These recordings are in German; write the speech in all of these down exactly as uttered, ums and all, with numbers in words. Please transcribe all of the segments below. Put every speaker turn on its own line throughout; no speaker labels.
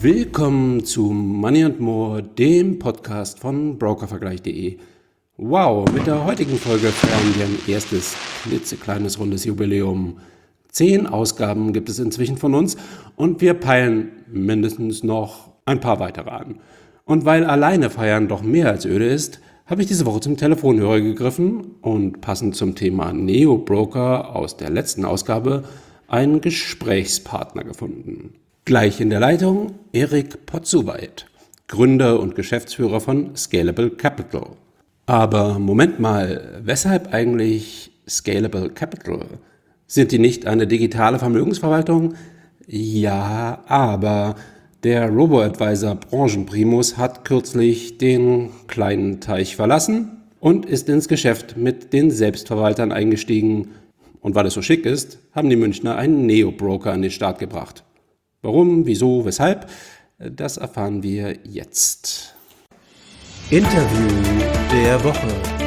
Willkommen zu Money and More, dem Podcast von brokervergleich punkt de. Wow, mit der heutigen Folge feiern wir ein erstes klitzekleines rundes Jubiläum. Zehn Ausgaben gibt es inzwischen von uns und wir peilen mindestens noch ein paar weitere an. Und weil alleine feiern doch mehr als öde ist, habe ich diese Woche zum Telefonhörer gegriffen und passend zum Thema Neo-Broker aus der letzten Ausgabe einen Gesprächspartner gefunden. Gleich in der Leitung Erik Potzuweit, Gründer und Geschäftsführer von Scalable Capital. Aber Moment mal, weshalb eigentlich Scalable Capital? Sind die nicht eine digitale Vermögensverwaltung? Ja, aber der Robo-Advisor Branchenprimus hat kürzlich den kleinen Teich verlassen und ist ins Geschäft mit den Selbstverwaltern eingestiegen. Und weil es so schick ist, haben die Münchner einen Neo-Broker an den Start gebracht. Warum, wieso, weshalb? Das erfahren wir jetzt.
Interview der Woche.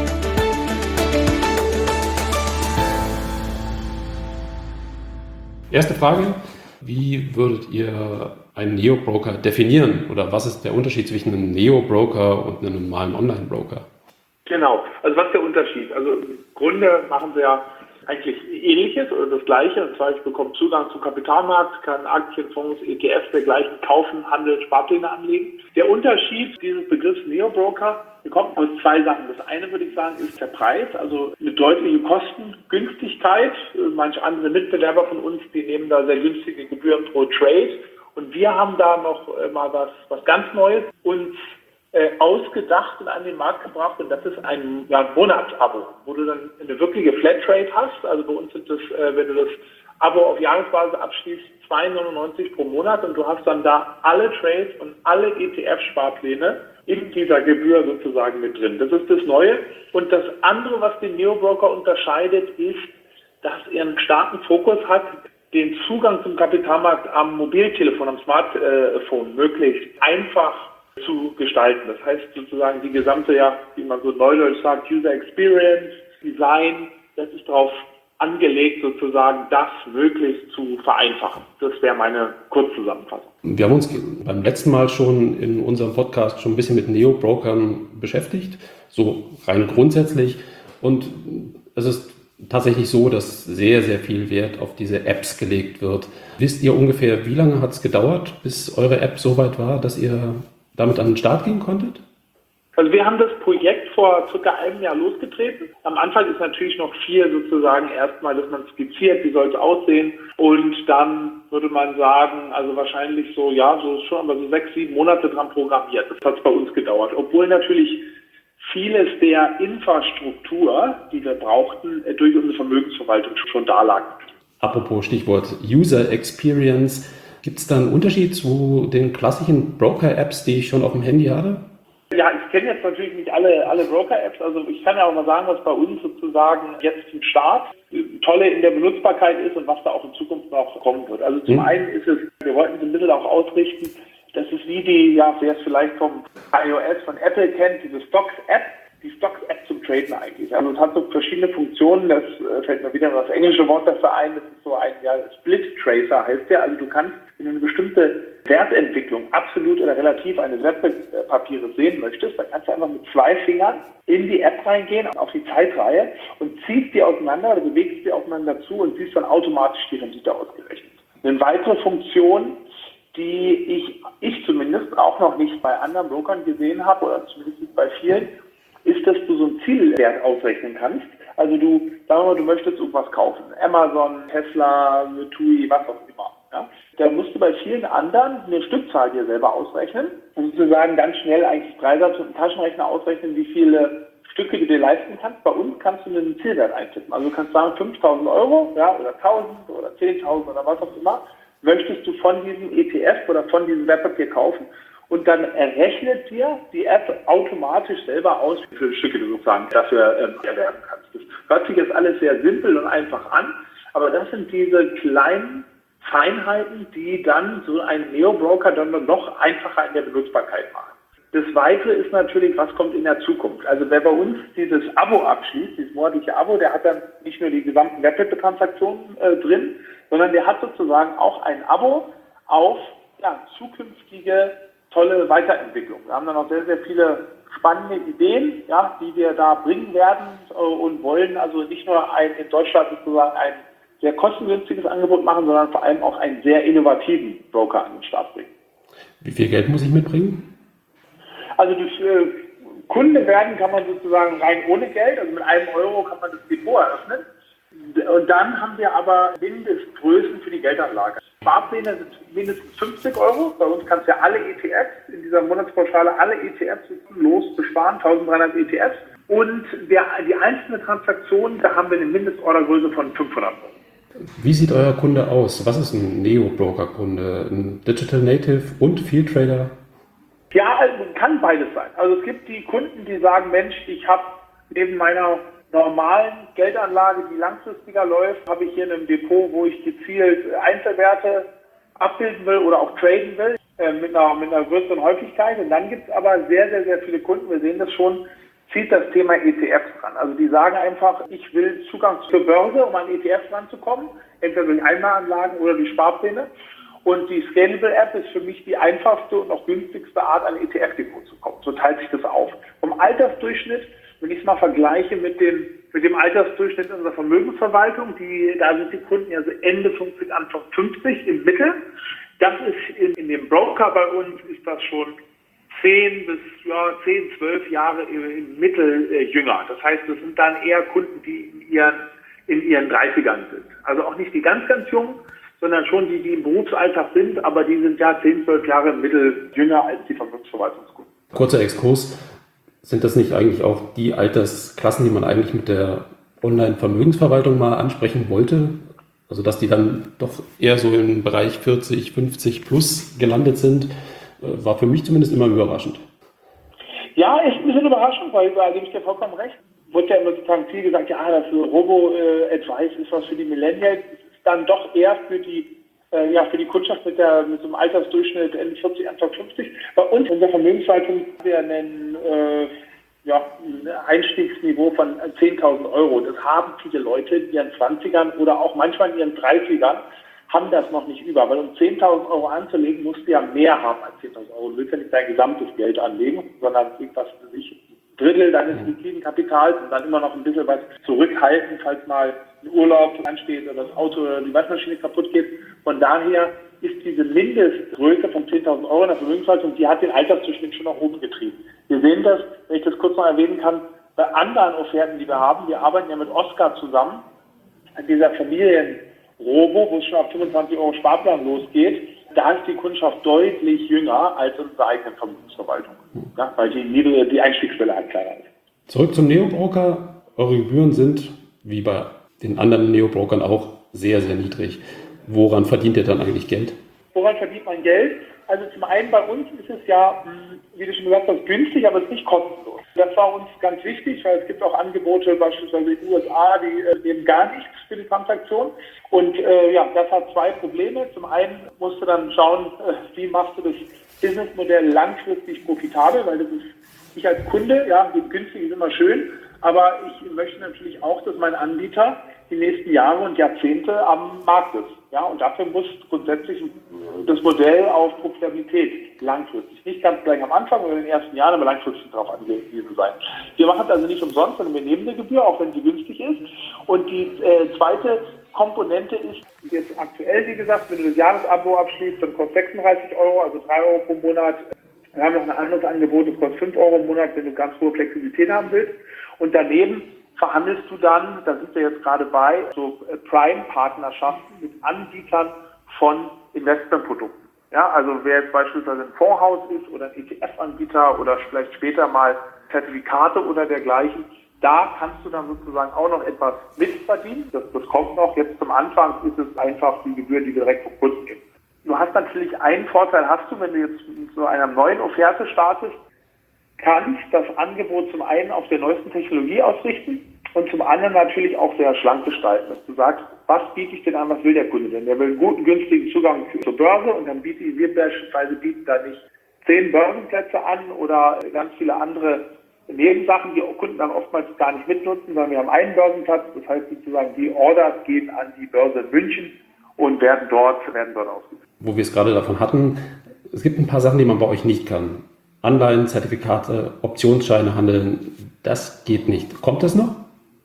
Erste Frage, wie würdet ihr einen Neo-Broker definieren? Oder was ist der Unterschied zwischen einem Neo-Broker und einem normalen Online-Broker?
Genau, also was ist der Unterschied? Also im Grunde machen sie ja eigentlich Ähnliches oder das Gleiche, und zwar ich bekomme Zugang zum Kapitalmarkt, kann Aktien, Fonds, E T Fs dergleichen kaufen, handeln, Sparpläne anlegen. Der Unterschied dieses Begriffs Neo-Broker kommt aus zwei Sachen. Das eine, würde ich sagen, ist der Preis, also eine deutliche Kostengünstigkeit. Manche andere Mitbewerber von uns, die nehmen da sehr günstige Gebühren pro Trade, und wir haben da noch mal was, was ganz Neues uns Äh, ausgedacht und an den Markt gebracht, und das ist ein, ja, ein Monatsabo, wo du dann eine wirkliche Flatrate hast. Also bei uns sind das, äh, wenn du das Abo auf Jahresbasis abschließt, zwei Euro neunundneunzig pro Monat, und du hast dann da alle Trades und alle E T F-Sparpläne in dieser Gebühr sozusagen mit drin. Das ist das Neue. Und das andere, was den Neo-Broker unterscheidet, ist, dass er einen starken Fokus hat, den Zugang zum Kapitalmarkt am Mobiltelefon, am Smartphone möglichst einfach zu gestalten. Das heißt sozusagen die gesamte, ja, wie man so neudeutsch sagt, User Experience, Design, das ist darauf angelegt, sozusagen das möglichst zu vereinfachen. Das wäre meine Kurzzusammenfassung.
Wir haben uns beim letzten Mal schon in unserem Podcast schon ein bisschen mit Neo-Brokern beschäftigt, so rein grundsätzlich. Und es ist tatsächlich so, dass sehr, sehr viel Wert auf diese Apps gelegt wird. Wisst ihr ungefähr, wie lange hat es gedauert, bis eure App so weit war, dass ihr damit an den Start gehen konntet?
Also wir haben das Projekt vor circa einem Jahr losgetreten. Am Anfang ist natürlich noch viel sozusagen erstmal, dass man skizziert, wie soll es aussehen, und dann würde man sagen, also wahrscheinlich so, ja, so schon aber so sechs, sieben Monate dran programmiert. Das hat es bei uns gedauert, obwohl natürlich vieles der Infrastruktur, die wir brauchten, durch unsere Vermögensverwaltung schon da lag.
Apropos Stichwort User Experience. Gibt es da einen Unterschied zu den klassischen Broker-Apps, die ich schon auf dem Handy habe?
Ja, ich kenne jetzt natürlich nicht alle, alle Broker-Apps. Also ich kann ja auch mal sagen, was bei uns sozusagen jetzt zum Start tolle in der Benutzbarkeit ist und was da auch in Zukunft noch kommen wird. Also zum hm. einen ist es, wir wollten es ein bisschen auch ausrichten, das ist wie die, ja, wer es vielleicht vom iOS von Apple kennt, diese Stocks-App, die Stocks-App zum Traden eigentlich. Also es hat so verschiedene Funktionen, das äh, fällt mir wieder das englische Wort dafür ein, das ist so ein, ja, Split-Tracer heißt der. Also du kannst, wenn du eine bestimmte Wertentwicklung absolut oder relativ eines Wertpapieres sehen möchtest, dann kannst du einfach mit zwei Fingern in die App reingehen, auf die Zeitreihe, und ziehst die auseinander oder bewegst die aufeinander zu und siehst dann automatisch die Rendite ausgerechnet. Eine weitere Funktion, die ich, ich zumindest auch noch nicht bei anderen Brokern gesehen habe, oder zumindest nicht bei vielen, ist, dass du so einen Zielwert ausrechnen kannst. Also du, sagen wir mal, du möchtest irgendwas kaufen. Amazon, Tesla, T U I, was auch immer. Ja? Da musst du bei vielen anderen eine Stückzahl dir selber ausrechnen und sozusagen ganz schnell eigentlich Preisatz mit einem Taschenrechner ausrechnen, wie viele Stücke du dir leisten kannst. Bei uns kannst du einen Zielwert eintippen. Also du kannst sagen, fünftausend Euro, ja, oder tausend oder zehntausend oder was auch immer, möchtest du von diesem E T F oder von diesem Wertpapier kaufen. Und dann errechnet dir die App automatisch selber aus, wie viele Stücke du sozusagen dafür ähm, erwerben kannst. Das hört sich jetzt alles sehr simpel und einfach an, aber das sind diese kleinen Feinheiten, die dann so einen Neo-Broker dann noch einfacher in der Benutzbarkeit machen. Das Weitere ist natürlich, was kommt in der Zukunft. Also wer bei uns dieses Abo abschließt, dieses monatliche Abo, der hat dann nicht nur die gesamten Wertpapiertransaktionen äh, drin, sondern der hat sozusagen auch ein Abo auf ja, zukünftige tolle Weiterentwicklung. Wir haben da noch sehr, sehr viele spannende Ideen, ja, die wir da bringen werden äh, und wollen also nicht nur ein, in Deutschland sozusagen ein sehr kostengünstiges Angebot machen, sondern vor allem auch einen sehr innovativen Broker an den Start bringen.
Wie viel Geld muss ich mitbringen?
Also durch äh, Kunde werden kann man sozusagen rein ohne Geld, also mit einem Euro kann man das Depot eröffnen. Und dann haben wir aber Mindestgrößen für die Geldanlage. Sparpläne sind mindestens fünfzig Euro. Bei uns kannst du ja alle E T Fs in dieser Monatspauschale, alle E T Fs los besparen, eintausenddreihundert E T Fs. Und der, die einzelne Transaktion, da haben wir eine Mindestordergröße von fünfhundert Euro.
Wie sieht euer Kunde aus? Was ist ein Neo-Broker-Kunde? Ein Digital Native und Field Trader?
Ja, also kann beides sein. Also es gibt die Kunden, die sagen, Mensch, ich habe neben meiner normalen Geldanlage, die langfristiger läuft, habe ich hier ein Depot, wo ich gezielt Einzelwerte abbilden will oder auch traden will, äh, mit, einer, mit einer größeren Häufigkeit. Und dann gibt es aber sehr, sehr, sehr viele Kunden, wir sehen das schon, zieht das Thema E T Fs ran. Also die sagen einfach, ich will Zugang zur Börse, um an E T Fs ranzukommen, entweder durch Einmalanlagen oder durch Sparpläne. Und die Scalable-App ist für mich die einfachste und auch günstigste Art, an E T F-Depot zu kommen. So teilt sich das auf. Vom Altersdurchschnitt, wenn ich es mal vergleiche mit dem, mit dem Altersdurchschnitt unserer Vermögensverwaltung, die, da sind die Kunden ja so Ende fünfzig, Anfang fünfzig im Mittel. Das ist in, in dem Broker bei uns ist das schon zehn bis ja, zehn, zwölf Jahre im, im Mittel äh, jünger. Das heißt, das sind dann eher Kunden, die in ihren, in ihren dreißigern sind. Also auch nicht die ganz, ganz jungen, sondern schon die, die im Berufsalltag sind, aber die sind ja zehn, zwölf Jahre im Mittel jünger als die Vermögensverwaltungskunden.
Kurzer Exkurs. Sind das nicht eigentlich auch die Altersklassen, die man eigentlich mit der Online-Vermögensverwaltung mal ansprechen wollte? Also dass die dann doch eher so im Bereich vierzig, fünfzig plus gelandet sind, war für mich zumindest immer überraschend.
Ja, ist ein bisschen überraschend, weil da gebe ich dir vollkommen recht. Wurde ja immer sozusagen viel gesagt, ja, das Robo-Advice ist was für die Millennials. Es ist dann doch eher für die äh, ja, für die Kundschaft mit, der, mit so einem Altersdurchschnitt Ende vierzig, Anfang fünfzig. Bei uns in der Vermögensverwaltung haben wir einen, äh, ja, ein Einstiegsniveau von zehntausend Euro. Das haben viele Leute in ihren zwanzigern oder auch manchmal in ihren dreißigern haben das noch nicht über. Weil um zehntausend Euro anzulegen, musst du ja mehr haben als zehntausend Euro. Du willst ja nicht dein gesamtes Geld anlegen, sondern irgendwas für sich ein Drittel deines liquiden Kapitals und dann immer noch ein bisschen was zurückhalten, falls mal ein Urlaub ansteht oder das Auto oder die Waschmaschine kaputt geht. Von daher ist diese Mindestgröße von zehntausend Euro in der Vermögensverwaltung, die hat den Altersdurchschnitt schon nach oben getrieben. Wir sehen das, wenn ich das kurz noch erwähnen kann, bei anderen Offerten, die wir haben. Wir arbeiten ja mit Oscar zusammen an dieser Familienrobo, wo es schon ab fünfundzwanzig Euro Sparplan losgeht. Da ist die Kundschaft deutlich jünger als unsere eigene Vermögensverwaltung, ja, weil die, niedrige, die Einstiegsschwelle halt kleiner ist.
Zurück zum Neo-Broker. Eure Gebühren sind, wie bei den anderen Neo-Brokern auch, sehr, sehr niedrig. Woran verdient ihr dann eigentlich Geld?
Woran verdient man Geld? Also zum einen bei uns ist es ja, wie du schon gesagt hast, günstig, aber es ist nicht kostenlos. Das war uns ganz wichtig, weil es gibt auch Angebote beispielsweise in den U S A, die äh, nehmen gar nichts für die Transaktion. Und äh, ja, das hat zwei Probleme. Zum einen musst du dann schauen, äh, wie machst du das Businessmodell langfristig profitabel, weil das ist, ich als Kunde, ja, günstig ist immer schön, aber ich möchte natürlich auch, dass mein Anbieter die nächsten Jahre und Jahrzehnte am Markt ist. Ja, und dafür muss grundsätzlich das Modell auf Profitabilität langfristig, nicht ganz gleich am Anfang oder in den ersten Jahren, aber langfristig darauf angewiesen sein. Wir machen es also nicht umsonst, sondern wir nehmen eine Gebühr, auch wenn sie günstig ist. Und die äh, zweite Komponente ist jetzt aktuell, wie gesagt, wenn du das Jahresabo abschließt, dann kostet sechsunddreißig Euro, also drei Euro pro Monat. Wir haben noch ein anderes Angebot, das kostet fünf Euro im Monat, wenn du ganz hohe Flexibilität haben willst. Und daneben verhandelst du dann, da sind wir jetzt gerade bei, so Prime-Partnerschaften mit Anbietern von Investmentprodukten. Ja, also wer jetzt beispielsweise ein Fondshaus ist oder ein E T F-Anbieter oder vielleicht später mal Zertifikate oder dergleichen, da kannst du dann sozusagen auch noch etwas mitverdienen. Das, das kommt noch. Jetzt zum Anfang ist es einfach die Gebühr, die wir direkt vom Kunden geben. Du hast natürlich einen Vorteil, hast du, wenn du jetzt mit so einer neuen Offerte startest, kannst das Angebot zum einen auf der neuesten Technologie ausrichten und zum anderen natürlich auch sehr schlank gestalten, dass du sagst, was biete ich denn an, was will der Kunde denn? Der will einen guten, günstigen Zugang zur Börse und dann bieten wir beispielsweise bieten da nicht zehn Börsenplätze an oder ganz viele andere Nebensachen, die Kunden dann oftmals gar nicht mitnutzen, sondern wir haben einen Börsenplatz, das heißt sozusagen die Orders gehen an die Börse in München und werden dort, werden dort ausgeführt.
wo wir es gerade davon hatten, es gibt ein paar Sachen, die man bei euch nicht kann. Anleihen, Zertifikate, Optionsscheine handeln, das geht nicht. Kommt das noch?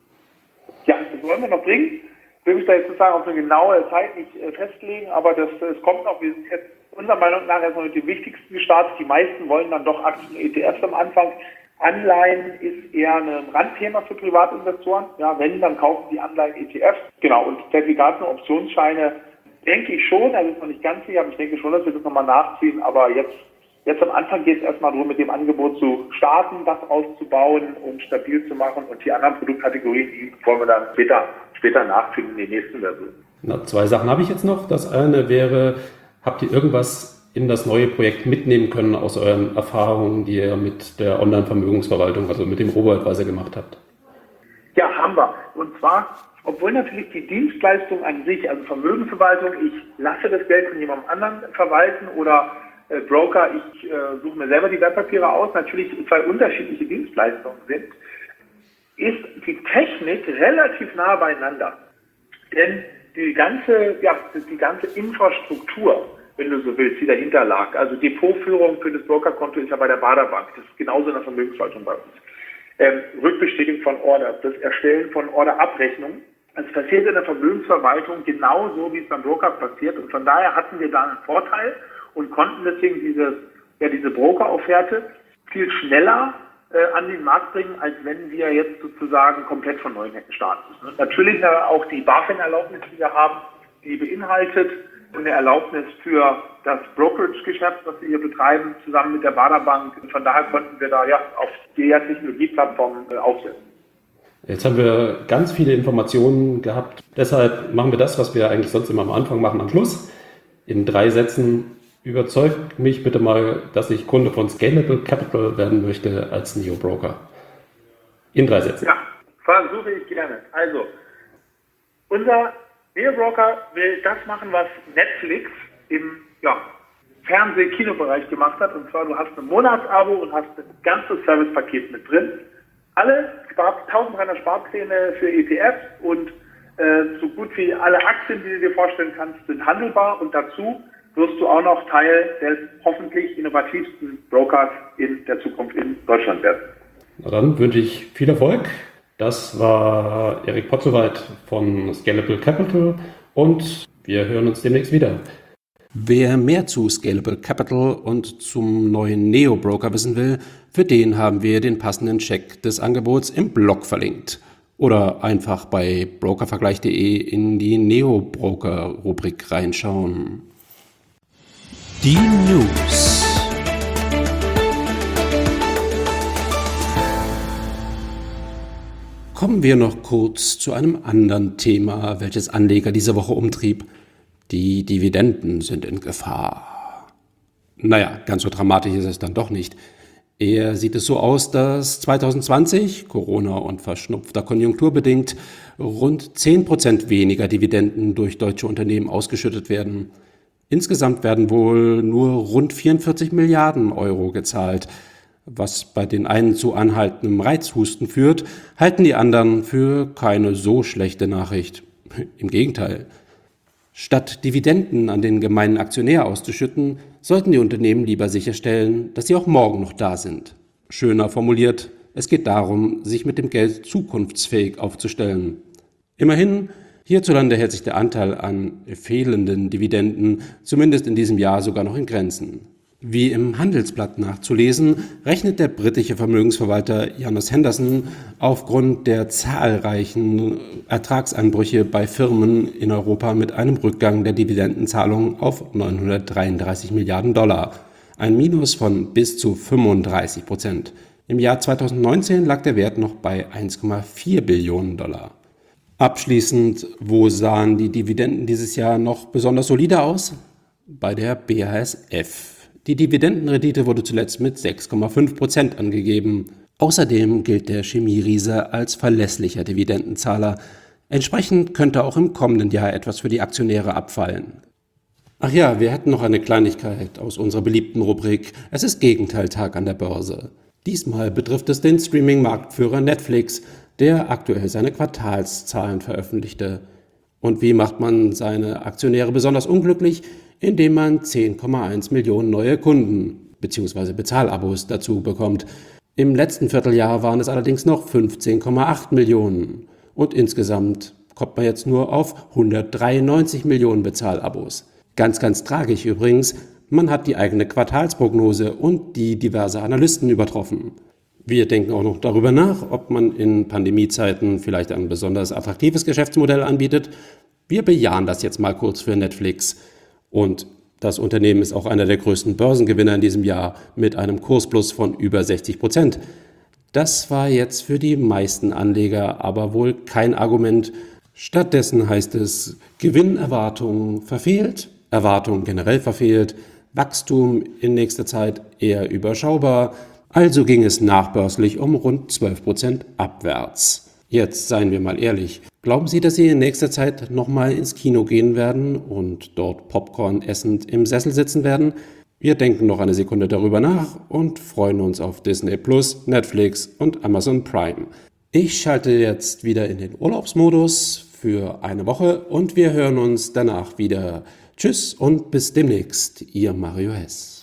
Ja, das wollen wir noch bringen. Ich will mich da jetzt sozusagen auf eine genaue Zeit nicht äh, festlegen, aber das, das kommt noch. Wir sind jetzt unserer Meinung nach erstmal mit dem Wichtigsten gestartet. Die meisten wollen dann doch Aktien-E T Fs am Anfang. Anleihen ist eher ein Randthema für Privatinvestoren. Ja, wenn, dann kaufen die Anleihen-E T Fs. Genau, und Zertifikate und Optionsscheine denke ich schon, also ist noch nicht ganz sicher, aber ich denke schon, dass wir das nochmal nachziehen. Aber jetzt, jetzt am Anfang geht es erstmal darum, mit dem Angebot zu starten, das auszubauen und stabil zu machen. Und die anderen Produktkategorien, die wollen wir dann später, später nachziehen in den nächsten Versionen.
Na, zwei Sachen habe ich jetzt noch. Das eine wäre, habt ihr irgendwas in das neue Projekt mitnehmen können aus euren Erfahrungen, die ihr mit der Online-Vermögensverwaltung, also mit dem Robo-Advisor gemacht habt?
Ja, haben wir. Und zwar, obwohl natürlich die Dienstleistung an sich, also Vermögensverwaltung, ich lasse das Geld von jemandem anderen verwalten oder äh, Broker, ich äh, suche mir selber die Wertpapiere aus, natürlich zwei unterschiedliche Dienstleistungen sind, ist die Technik relativ nah beieinander. Denn die ganze, ja, die ganze Infrastruktur, wenn du so willst, die dahinter lag, also Depotführung für das Brokerkonto ist ja bei der Baderbank, das ist genauso in der Vermögensverwaltung bei uns. Ähm, Rückbestätigung von Orders, das Erstellen von Orderabrechnungen. Es passiert in der Vermögensverwaltung genauso, wie es beim Broker passiert. Und von daher hatten wir da einen Vorteil und konnten deswegen diese, ja, diese Broker-Offerte viel schneller äh, an den Markt bringen, als wenn wir jetzt sozusagen komplett von neuem hätten starten müssen. Und natürlich auch die BaFin-Erlaubnis, die wir haben, die beinhaltet eine Erlaubnis für das Brokerage-Geschäft, was wir hier betreiben, zusammen mit der Baderbank. Und von daher konnten wir da ja auf der Technologieplattform äh, aufsetzen.
Jetzt haben wir ganz viele Informationen gehabt. Deshalb machen wir das, was wir eigentlich sonst immer am Anfang machen, am Schluss. In drei Sätzen, überzeugt mich bitte mal, dass ich Kunde von Scalable Capital werden möchte als Neo-Broker. In drei Sätzen.
Ja, versuche ich gerne. Also, unser Neo-Broker will das machen, was Netflix im ja, Fernseh-Kino-Bereich gemacht hat. Und zwar, du hast ein Monatsabo und hast ein ganzes Servicepaket mit drin. Alle eintausenddreihundert Sparpläne für E T Fs und äh, so gut wie alle Aktien, die du dir vorstellen kannst, sind handelbar. Und dazu wirst du auch noch Teil des hoffentlich innovativsten Brokers in der Zukunft in Deutschland werden.
Na dann wünsche ich viel Erfolg. Das war Erik Potzowait von Scalable Capital und wir hören uns demnächst wieder. Wer mehr zu Scalable Capital und zum neuen Neo-Broker wissen will, für den haben wir den passenden Check des Angebots im Blog verlinkt. Oder einfach bei brokervergleich punkt de in die Neo-Broker-Rubrik reinschauen.
Die News.
Kommen wir noch kurz zu einem anderen Thema, welches Anleger diese Woche umtrieb. Die Dividenden sind in Gefahr. Naja, ganz so dramatisch ist es dann doch nicht. Eher sieht es so aus, dass zwanzig zwanzig, Corona und verschnupfter Konjunktur bedingt, rund zehn Prozent weniger Dividenden durch deutsche Unternehmen ausgeschüttet werden. Insgesamt werden wohl nur rund vierundvierzig Milliarden Euro gezahlt. Was bei den einen zu anhaltendem Reizhusten führt, halten die anderen für keine so schlechte Nachricht. Im Gegenteil. Statt Dividenden an den gemeinen Aktionär auszuschütten, sollten die Unternehmen lieber sicherstellen, dass sie auch morgen noch da sind. Schöner formuliert, es geht darum, sich mit dem Geld zukunftsfähig aufzustellen. Immerhin, hierzulande hält sich der Anteil an fehlenden Dividenden zumindest in diesem Jahr sogar noch in Grenzen. Wie im Handelsblatt nachzulesen, rechnet der britische Vermögensverwalter Janus Henderson aufgrund der zahlreichen Ertragsanbrüche bei Firmen in Europa mit einem Rückgang der Dividendenzahlungen auf neunhundertdreiunddreißig Milliarden Dollar, ein Minus von bis zu fünfunddreißig Prozent. Im Jahr zweitausendneunzehn lag der Wert noch bei eins Komma vier Billionen Dollar. Abschließend, wo sahen die Dividenden dieses Jahr noch besonders solide aus? Bei der B A S F. Die Dividendenrendite wurde zuletzt mit sechs Komma fünf Prozent angegeben. Außerdem gilt der Chemieriese als verlässlicher Dividendenzahler. Entsprechend könnte auch im kommenden Jahr etwas für die Aktionäre abfallen. Ach ja, wir hätten noch eine Kleinigkeit aus unserer beliebten Rubrik. Es ist Gegenteiltag an der Börse. Diesmal betrifft es den Streaming-Marktführer Netflix, der aktuell seine Quartalszahlen veröffentlichte. Und wie macht man seine Aktionäre besonders unglücklich? indem man zehn Komma eins Millionen neue Kunden bzw. Bezahlabos dazu bekommt. Im letzten Vierteljahr waren es allerdings noch fünfzehn Komma acht Millionen und insgesamt kommt man jetzt nur auf hundertdreiundneunzig Millionen Bezahlabos. Ganz, ganz tragisch übrigens, man hat die eigene Quartalsprognose und die diverse Analysten übertroffen. Wir denken auch noch darüber nach, ob man in Pandemiezeiten vielleicht ein besonders attraktives Geschäftsmodell anbietet. Wir bejahen das jetzt mal kurz für Netflix. Und das Unternehmen ist auch einer der größten Börsengewinner in diesem Jahr mit einem Kursplus von über sechzig Prozent. Das war jetzt für die meisten Anleger aber wohl kein Argument. Stattdessen heißt es, Gewinnerwartung verfehlt, Erwartung generell verfehlt, Wachstum in nächster Zeit eher überschaubar. Also ging es nachbörslich um rund zwölf Prozent abwärts. Jetzt seien wir mal ehrlich, glauben Sie, dass Sie in nächster Zeit nochmal ins Kino gehen werden und dort Popcorn essend im Sessel sitzen werden? Wir denken noch eine Sekunde darüber nach und freuen uns auf Disney Plus, Netflix und Amazon Prime. Ich schalte jetzt wieder in den Urlaubsmodus für eine Woche und wir hören uns danach wieder. Tschüss und bis demnächst, Ihr Mario Hess.